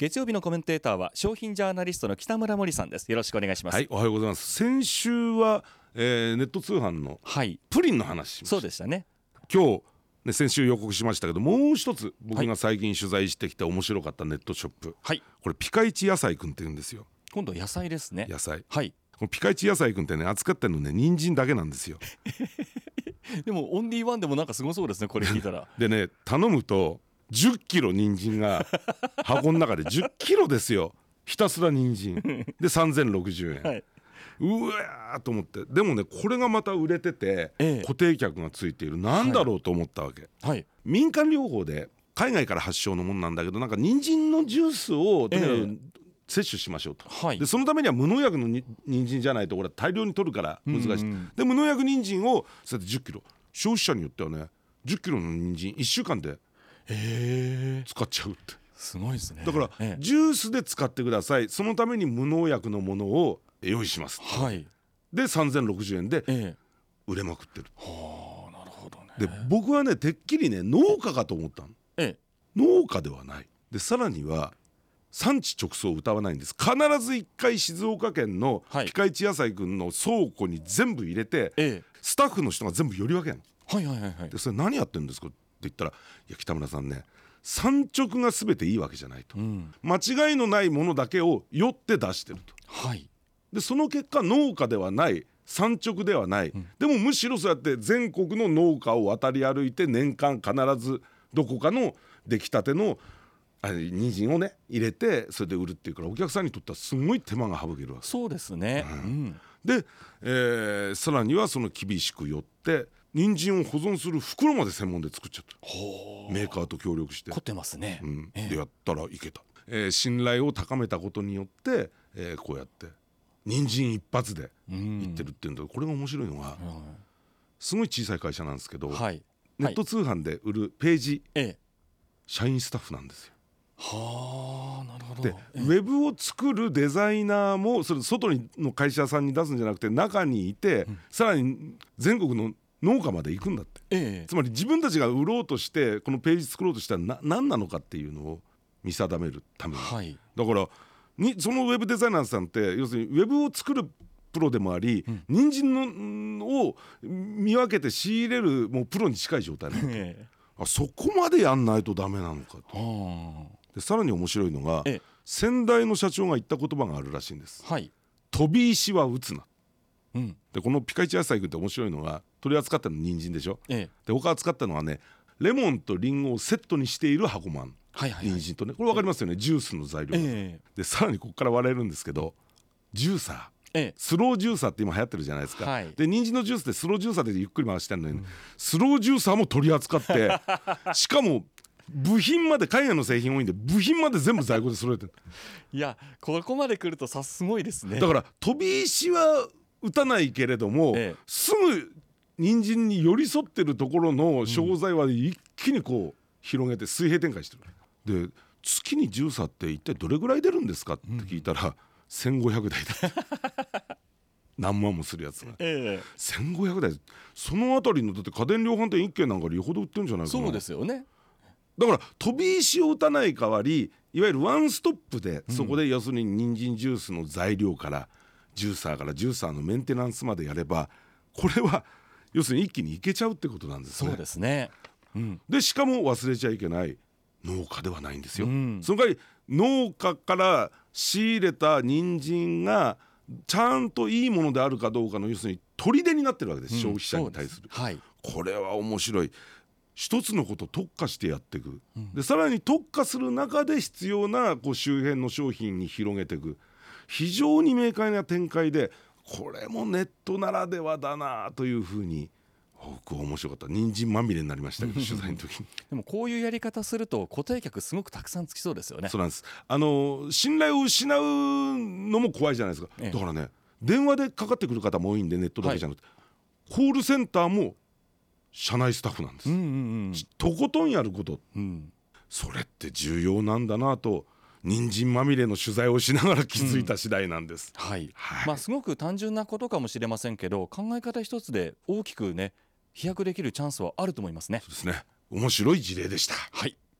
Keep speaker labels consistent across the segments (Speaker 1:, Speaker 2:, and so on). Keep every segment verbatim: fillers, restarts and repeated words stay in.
Speaker 1: 月曜日のコメンテーターは商品ジャーナリストの北村森さんです。よろしくお願いします。
Speaker 2: はい、おはようございます。先週は、えー、ネット通販のプリンの話しました、
Speaker 1: そうでしたね。
Speaker 2: 今日、ね、先週予告しましたけど、もう一つ僕が最近取材してきて面白かったネットショップ、はい、これピカイチ野菜くんって言うんですよ。
Speaker 1: 今度は野菜ですね。
Speaker 2: 野菜、
Speaker 1: はい、
Speaker 2: このピカイチ野菜くんってね、扱ってるのね、人参だけなんですよ
Speaker 1: でもオンリーワンでもなんかすごさですね、これ聞いたら
Speaker 2: でね、頼むとじゅっキロ人参が箱の中でじゅっキロですよ。ひたすら人参でさんぜんろくじゅうえん、はい、うわーと思って、でもね、これがまた売れてて、ええ、固定客がついている、なんだろうと思ったわけ、はい、民間療法で海外から発祥のものなんだけど、なんか人参のジュースをとにかく、ええ、摂取しましょうと、はい、でそのためには無農薬のに人参じゃないとこれ大量に取るから難しい、うんうん、で無農薬人参をそうやってじゅっキロ、消費者によってはねじゅっキロの人参いっしゅうかんで使っちゃうって、すごいですね。だから、ええ、ジュースで使ってください、そのために無農薬のものを用意します、はい、でさんぜんろくじゅうえんで売れまくってる、ええ、はあ、なるほどね。で僕はね、てっきりね農家かと思ったの、ええ、農家ではないで、さらには産地直送を謳わないんです。必ずいっかい静岡県のピカイチ野菜くんの倉庫に全部入れて、はい、スタッフの人が全部より分けるの、はいはいはいはい、でそれ何やってるんですかって言ったら、いや北村さんね、産直が全ていいわけじゃないと、うん、間違いのないものだけをよって出してると、はい、でその結果農家ではない、産直ではない、うん、でもむしろそうやって全国の農家を渡り歩いて年間必ずどこかの出来たての人参をね入れてそれで売るっていうから、お客さんにとってはすごい手間が省けるわけ。そうですね、うんうん、で、えー、さらにはその厳しくよって人参を保存する袋まで専門で作っちゃった、メーカーと協力して凝ってますね、うん、えー、でやったらいけた、えー、信頼を高めたことによって、えー、こうやって人参一発でいってるっていうんだけど、これが面白いのが、うん、すごい小さい会社なんですけど、はい、ネット通販で売るページ、はい、社員スタッフなんですよ。はあ、なるほど。で、ええ、ウェブを作るデザイナーもそれ外の会社さんに出すんじゃなくて中にいて、うん、さらに全国の農家まで行くんだって、ええ、つまり自分たちが売ろうとしてこのページ作ろうとしたらな何なのかっていうのを見定めるために、はい、だからにそのウェブデザイナーさんって要するにウェブを作るプロでもあり、うん、人参のを見分けて仕入れるもうプロに近い状態なんで、ええ、あそこまでやんないとダメなのかと。でさらに面白いのが、ええ、先代の社長が言った言葉があるらしいんです、はい、飛び石は打つな、うん、でこのピカイチ野菜くんって面白いのが取り扱ったの人参でしょ、ええ、で他扱ったのはねレモンとリンゴをセットにしている箱マン、はいはいはい、人参とね、これ分かりますよね、ジュースの材料、ええ、でさらにここから割れるんですけど、ジューサー、ええ、スロージューサーって今流行ってるじゃないですか、はい、で人参のジュースでスロージューサーでゆっくり回してるのに、うん、スロージューサーも取り扱ってしかも部品まで、海外の製品多いんで部品まで全部在庫で揃えてるいやここまで来るとさすごいですね。だから飛び石は打たないけれども、ええ、すぐ人参に寄り添ってるところの商材は一気にこう広げて水平展開してる、うん、で月にジューサーって一体どれぐらい出るんですかって聞いたら、うん、せんごひゃくだいだ何万もするやつが、ええ、せんごひゃくだい、そのあたりのだって家電量販店いっけんなんかよほど売ってるんじゃないかな。そうですよね。だから飛び石を打たない代わり、いわゆるワンストップで、そこで要するに人参ジュースの材料からジューサーからジューサーのメンテナンスまでやれば、これは要するに一気にいけちゃうってことなんですね。そうですね、うん、でしかも忘れちゃいけない農家ではないんですよ、うん、その代わり農家から仕入れた人参がちゃんといいものであるかどうかの要するに砦になってるわけです、うん、消費者に対する、はい、これは面白い。一つのことを特化してやっていく、うん、でさらに特化する中で必要なこう周辺の商品に広げていく、非常に明快な展開で、これもネットならではだなというふうに僕は面白かった。人参まみれになりましたけど取材の時にでもこういうやり方すると固定客すごくたくさんつきそうですよね。そうなんです。あの信頼を失うのも怖いじゃないですか、ええ、だからね電話でかかってくる方も多いんで、ネットだけじゃなくて、はい、コールセンターも社内スタッフなんです、うんうんうん、とことんやること、うん、それって重要なんだなと人参まみれの取材をしながら気づいた次第なんです、うん、はい、はい、まあ、すごく単純なことかもしれませんけど、考え方一つで大きくね飛躍できるチャンスはあると思いますね。そうですね、面白い事例でした。はい。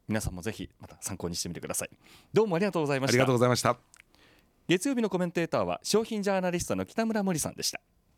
Speaker 1: 皆さんもぜひまた参考にしてみてください。どうもありがとうございました。
Speaker 2: ありがとうございました。
Speaker 1: 月曜日のコメンテーターは商品ジャーナリストの北村森さんでした。